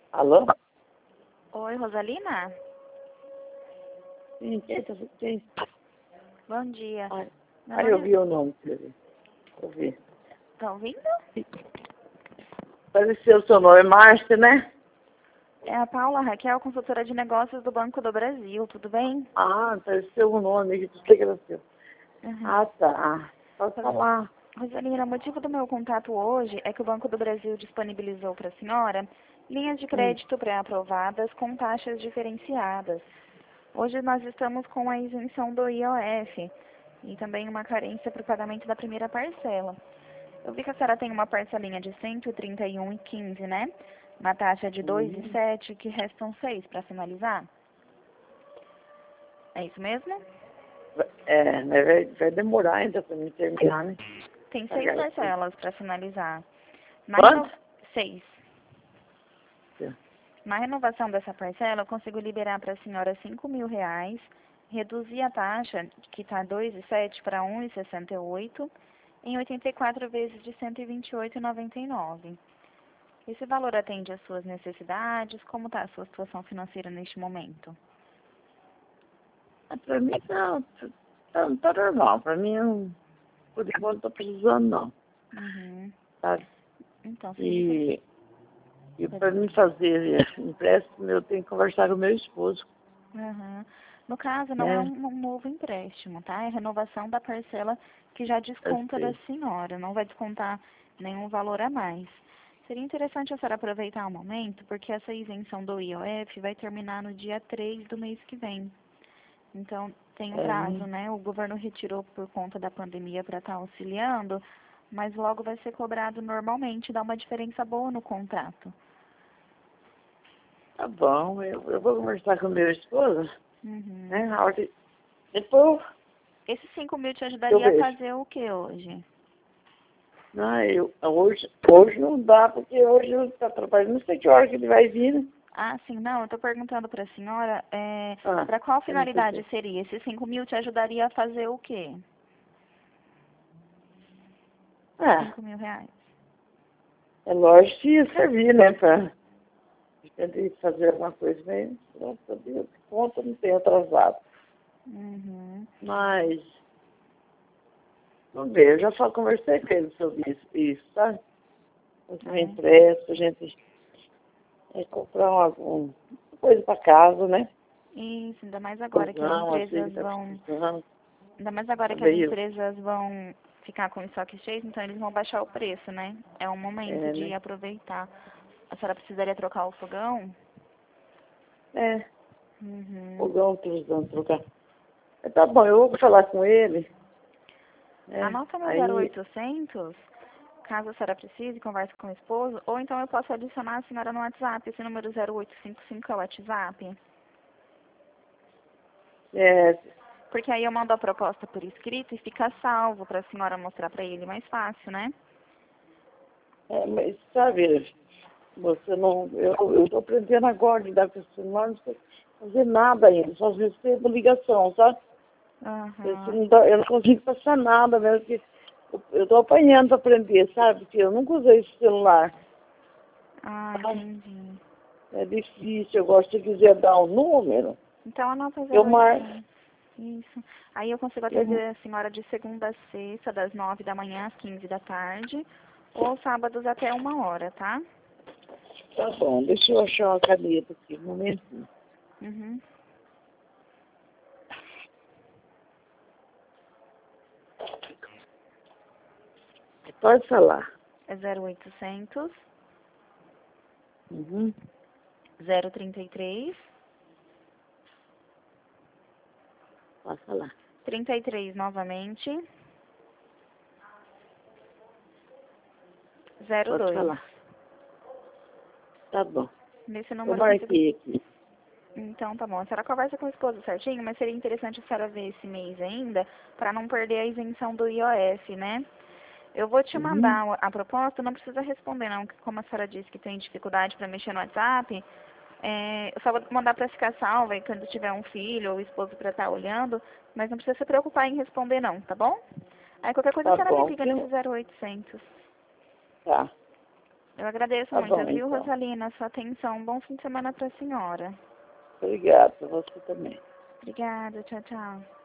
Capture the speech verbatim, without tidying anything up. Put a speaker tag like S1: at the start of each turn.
S1: Alô?
S2: Oi, Rosalina?
S1: Sim, quem tá... Quem?
S2: Bom dia.
S1: Ai,
S2: Meu
S1: ai, eu
S2: nome
S1: vi o nome dele. Eu vi.
S2: é... Tá ouvindo?
S1: Pareceu o seu nome, é Márcia, né?
S2: É a Paula Raquel, consultora de negócios do Banco do Brasil, tudo bem?
S1: Ah, pareceu o nome, que sei que era seu.
S2: Uhum.
S1: Ah, tá. Pode falar.
S2: Rosalina, o motivo do meu contato hoje é que o Banco do Brasil disponibilizou para a senhora linhas de
S1: Hum.
S2: crédito pré-aprovadas com taxas diferenciadas. Hoje nós estamos com a isenção do I O F e também uma carência para o pagamento da primeira parcela. Eu vi que a senhora tem uma parcelinha de cento e trinta e um reais e quinze centavos, né? Uma taxa de dois vírgula sete, que restam seis para finalizar. É isso mesmo?
S1: É, mas vai, vai demorar ainda pra mim terminar, né?
S2: Tem seis
S1: Pagar isso.
S2: parcelas para finalizar. Na
S1: Quanto?
S2: reno... Seis. Na renovação dessa parcela, eu consigo liberar para a senhora cinco mil reais, reduzir a taxa, que está dois vírgula sete para um vírgula sessenta e oito, em oitenta e quatro vezes de cento e vinte e oito reais e noventa e nove centavos. Esse valor atende às suas necessidades? Como está a sua situação financeira neste momento?
S1: Ah, pra mim tá, tá, tá normal. Pra mim, eu, por enquanto, não tô precisando, não.
S2: Uhum.
S1: Tá?
S2: Então, se você...
S1: E, e pra mim fazer empréstimo, eu tenho que conversar com o meu esposo,
S2: Uhum. No caso, não é
S1: né?
S2: um, um novo empréstimo, tá? É renovação da parcela que já
S1: Eu
S2: desconta da
S1: sei.
S2: senhora, não vai descontar nenhum valor a mais. Seria interessante a senhora aproveitar o momento, porque essa isenção do I O F vai terminar no dia três do mês que vem. Então, tem um
S1: É,
S2: prazo,
S1: né?
S2: né? O governo retirou por conta da pandemia para estar auxiliando, mas logo vai ser cobrado normalmente, dá uma diferença boa no contrato.
S1: Tá bom, eu, eu vou conversar com o meu esposo,
S2: Uhum.
S1: né? A hora que- Depois
S2: Esses cinco mil te
S1: eu
S2: ajudaria a
S1: vejo.
S2: fazer o que hoje?
S1: Não, eu, hoje, hoje não dá, porque hoje ele está trabalhando, não sei que hora que ele vai vir, né?
S2: Ah, sim, não, eu estou perguntando para a senhora, é,
S1: Ah,
S2: para qual
S1: eu não sei
S2: finalidade
S1: se...
S2: seria? Esses cinco mil te ajudaria a fazer o quê?
S1: Ah,
S2: Cinco mil reais.
S1: é lógico que ia servir, né? Pra gente fazer alguma coisa, mas, graças a Deus, conta não tem atrasado.
S2: Uhum.
S1: Mas, vamos ver, eu já falo, conversei com ele sobre isso, isso tá? Fazer um
S2: É.
S1: empréstimo, a gente é, comprar uma, um- uma coisa para casa, né?
S2: Isso, ainda mais agora que as
S1: Não, assim, que
S2: empresas
S1: tá
S2: vão,
S1: precisando.
S2: ainda mais agora que as
S1: Também eu.
S2: empresas vão ficar com estoque cheio, então eles vão baixar o preço, né? É um momento
S1: É,
S2: de
S1: né?
S2: aproveitar. A senhora precisaria trocar o fogão?
S1: É,
S2: Uhum.
S1: fogão precisando trocar. Mas tá bom, eu vou falar com ele, né?
S2: Anota meu zero
S1: Aí,
S2: oitocentos, caso a senhora precise, converse com o esposo, ou então eu posso adicionar a senhora no WhatsApp. Esse número zero oito cinco cinco é o WhatsApp.
S1: é,
S2: Porque aí eu mando a proposta por escrito e fica salvo para a senhora mostrar para ele mais fácil, né?
S1: é, mas sabe, você não, eu, eu tô aprendendo agora de dar com esse celular, não sei fazer nada ainda, só recebo ligação, sabe? Esse
S2: Aham.
S1: não dá- eu não consigo passar nada mesmo, porque eu, eu tô apanhando para aprender, sabe? Porque eu nunca usei esse celular,
S2: Ah,
S1: sabe?
S2: entendi.
S1: É difícil, eu gosto, se quiser dar um número,
S2: Então anota
S1: eu
S2: zero
S1: marco,
S2: oitocentos. Isso. Aí eu consigo
S1: eu,
S2: atender a senhora de segunda a sexta, das nove da manhã às quinze da tarde, ou sábados até uma hora, tá?
S1: tá bom, deixa eu achar uma caneta aqui, um momentinho.
S2: Uhum.
S1: Pode falar.
S2: É zero oitocentos,
S1: Uhum.
S2: zero trinta e três,
S1: Pode falar.
S2: trinta e três novamente, zero
S1: Pode
S2: dois.
S1: falar. Tá bom.
S2: Nesse
S1: Eu
S2: número eu consigo...
S1: marquei aqui.
S2: Então tá bom. A senhora conversa com o esposo certinho, mas seria interessante a senhora ver esse mês ainda, para não perder a isenção do I O F, né? Eu vou te
S1: Uhum.
S2: mandar a proposta, não precisa responder não, que como a senhora disse que tem dificuldade para mexer no WhatsApp, é, eu só vou mandar para ficar salva e quando tiver um filho ou esposo para estar olhando, mas não precisa se preocupar em responder não, tá bom? Aí qualquer coisa a
S1: Tá
S2: senhora me
S1: bom.
S2: liga
S1: Que
S2: nesse
S1: não...
S2: zero oitocentos.
S1: Tá.
S2: Eu agradeço
S1: Tá
S2: muito,
S1: bom,
S2: viu,
S1: então.
S2: Rosalina, a sua atenção. Bom fim de semana para a senhora.
S1: Obrigada, você também.
S2: Obrigada, tchau, tchau.